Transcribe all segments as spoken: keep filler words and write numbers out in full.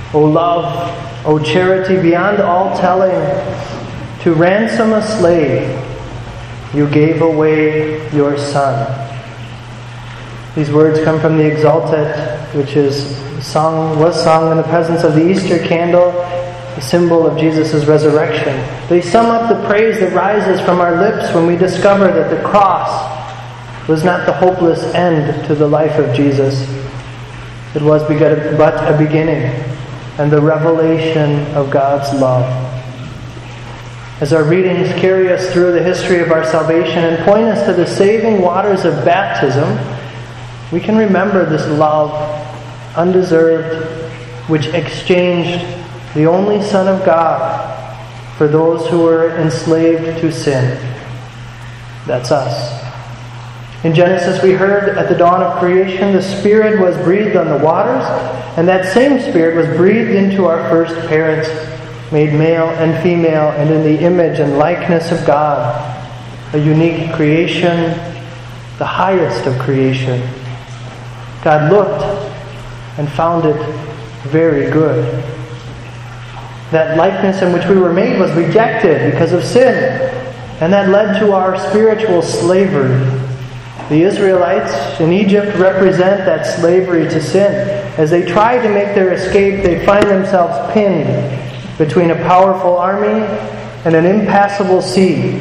O love, O charity beyond all telling, to ransom a slave, you gave away your Son. These words come from the Exultet, which is sung, was sung in the presence of the Easter candle, the symbol of Jesus' resurrection. They sum up the praise that rises from our lips when we discover that the cross was not the hopeless end to the life of Jesus. It was but a beginning and the revelation of God's love. As our readings carry us through the history of our salvation and point us to the saving waters of baptism, we can remember this love, undeserved, which exchanged the only Son of God for those who were enslaved to sin. That's us. In Genesis, we heard at the dawn of creation, the Spirit was breathed on the waters, and that same Spirit was breathed into our first parents, made male and female, and in the image and likeness of God, a unique creation, the highest of creation. God looked and found it very good. That likeness in which we were made was rejected because of sin, and that led to our spiritual slavery. The Israelites in Egypt represent that slavery to sin. As they try to make their escape, they find themselves pinned between a powerful army and an impassable sea.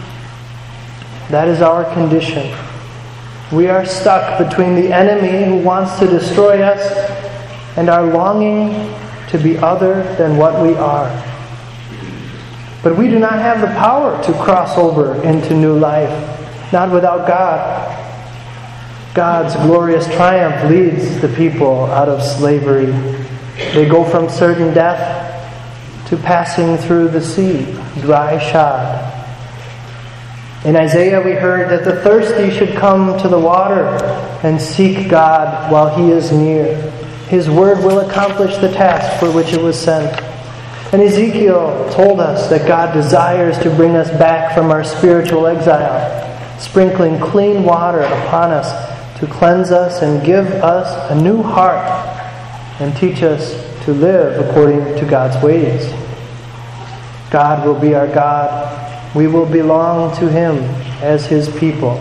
That is our condition. We are stuck between the enemy who wants to destroy us and our longing to be other than what we are. But we do not have the power to cross over into new life, not without God. God's glorious triumph leads the people out of slavery. They go from certain death to passing through the sea, dry shod. In Isaiah we heard that the thirsty should come to the water and seek God while He is near. His word will accomplish the task for which it was sent. And Ezekiel told us that God desires to bring us back from our spiritual exile, sprinkling clean water upon us to cleanse us and give us a new heart and teach us to live according to God's ways. God will be our God. We will belong to Him as His people.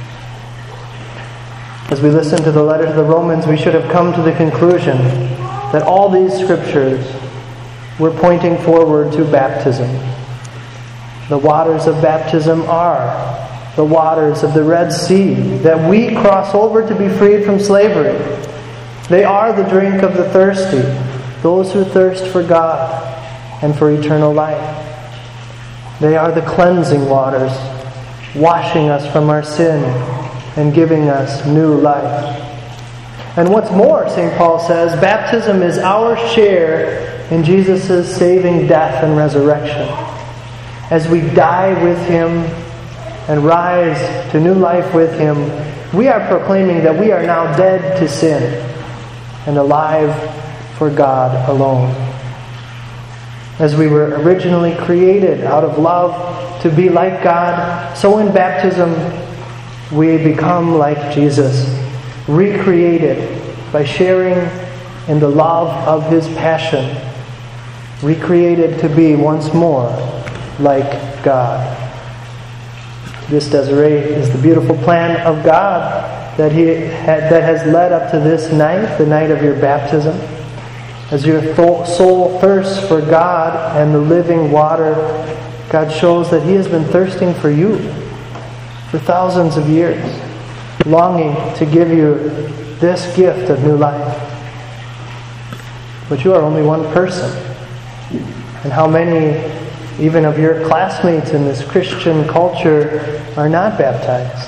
As we listen to the letter to the Romans, we should have come to the conclusion that all these scriptures were pointing forward to baptism. The waters of baptism are the waters of the Red Sea that we cross over to be freed from slavery. They are the drink of the thirsty, those who thirst for God and for eternal life. They are the cleansing waters, washing us from our sin and giving us new life. And what's more, Saint Paul says, baptism is our share in Jesus' saving death and resurrection. As we die with Him and rise to new life with Him, we are proclaiming that we are now dead to sin and alive for God alone. As we were originally created out of love to be like God, so in baptism we become like Jesus, recreated by sharing in the love of His passion, recreated to be once more like God. This, Desiree, is the beautiful plan of God that He had, that has led up to this night, the night of your baptism. As your soul thirsts for God and the living water, God shows that He has been thirsting for you for thousands of years, longing to give you this gift of new life. But you are only one person. And how many even of your classmates in this Christian culture are not baptized?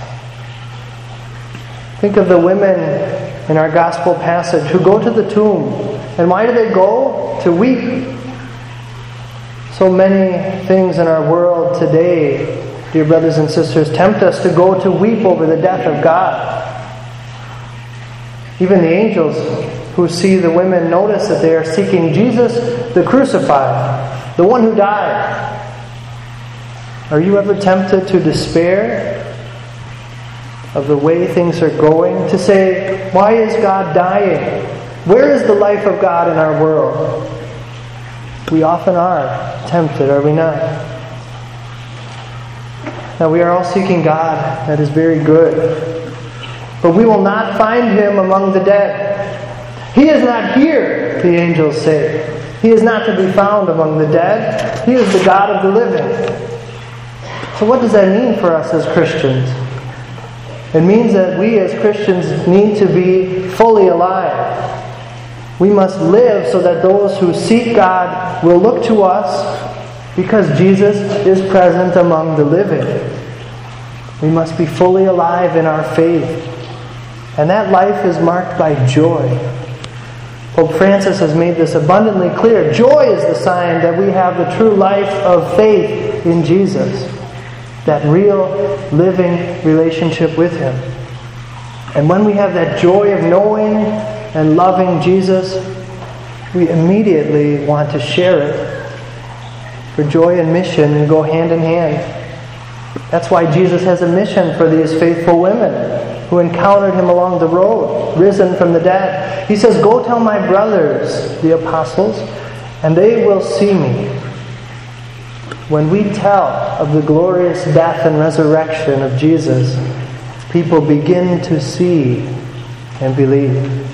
Think of the women in our gospel passage who go to the tomb. And why do they go? To weep. So many things in our world today, dear brothers and sisters, tempt us to go to weep over the death of God. Even the angels who see the women notice that they are seeking Jesus, the crucified, the one who died. Are you ever tempted to despair of the way things are going? To say, why is God dying? Where is the life of God in our world? We often are tempted, are we not? Now we are all seeking God. That is very good. But we will not find Him among the dead. He is not here, the angels say. He is not to be found among the dead. He is the God of the living. So what does that mean for us as Christians? It means that we as Christians need to be fully alive. We must live so that those who seek God will look to us because Jesus is present among the living. We must be fully alive in our faith. And that life is marked by joy. Pope Francis has made this abundantly clear. Joy is the sign that we have the true life of faith in Jesus. That real, living relationship with Him. And when we have that joy of knowing and loving Jesus, we immediately want to share it. For joy and mission go hand in hand. That's why Jesus has a mission for these faithful women who encountered Him along the road, risen from the dead. He says, "Go tell my brothers, the apostles, and they will see me." When we tell of the glorious death and resurrection of Jesus, people begin to see and believe.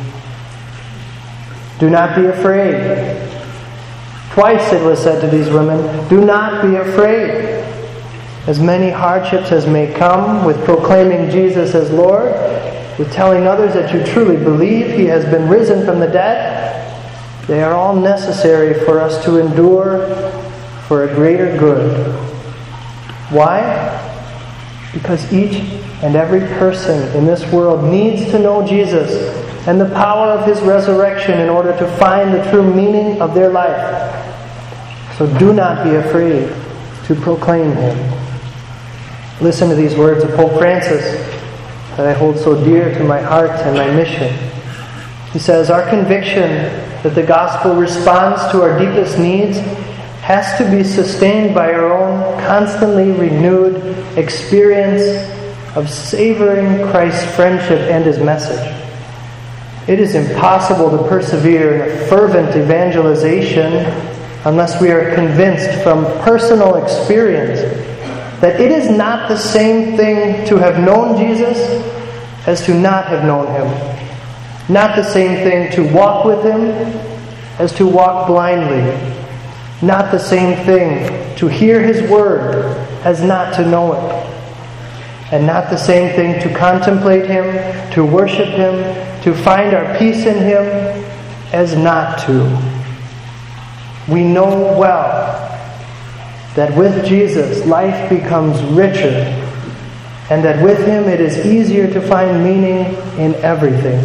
Do not be afraid. Twice it was said to these women, do not be afraid. As many hardships as may come with proclaiming Jesus as Lord, with telling others that you truly believe He has been risen from the dead, they are all necessary for us to endure for a greater good. Why? Because each and every person in this world needs to know Jesus and the power of His resurrection in order to find the true meaning of their life. So do not be afraid to proclaim Him. Listen to these words of Pope Francis that I hold so dear to my heart and my mission. He says, our conviction that the gospel responds to our deepest needs has to be sustained by our own constantly renewed experience of savoring Christ's friendship and His message. It is impossible to persevere in a fervent evangelization unless we are convinced from personal experience that it is not the same thing to have known Jesus as to not have known Him. Not the same thing to walk with Him as to walk blindly. Not the same thing to hear His word as not to know it. And not the same thing to contemplate Him, to worship Him, to find our peace in Him as not to. We know well that with Jesus life becomes richer, and that with Him it is easier to find meaning in everything.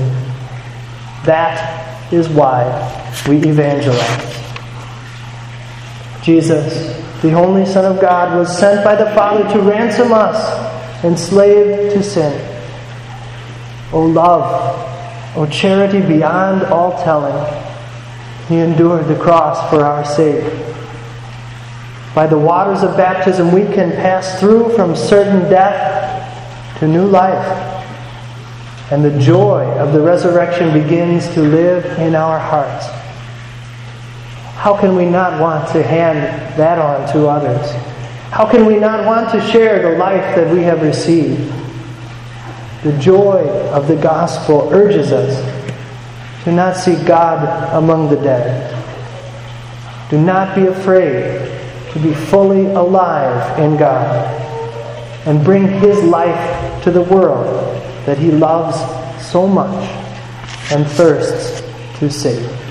That is why we evangelize. Jesus, the only Son of God, was sent by the Father to ransom us, enslaved to sin. O love, O charity beyond all telling, He endured the cross for our sake. By the waters of baptism we can pass through from certain death to new life. And the joy of the resurrection begins to live in our hearts. How can we not want to hand that on to others? How can we not want to share the life that we have received? The joy of the gospel urges us to not seek God among the dead. Do not be afraid to be fully alive in God and bring His life to the world that He loves so much and thirsts to save.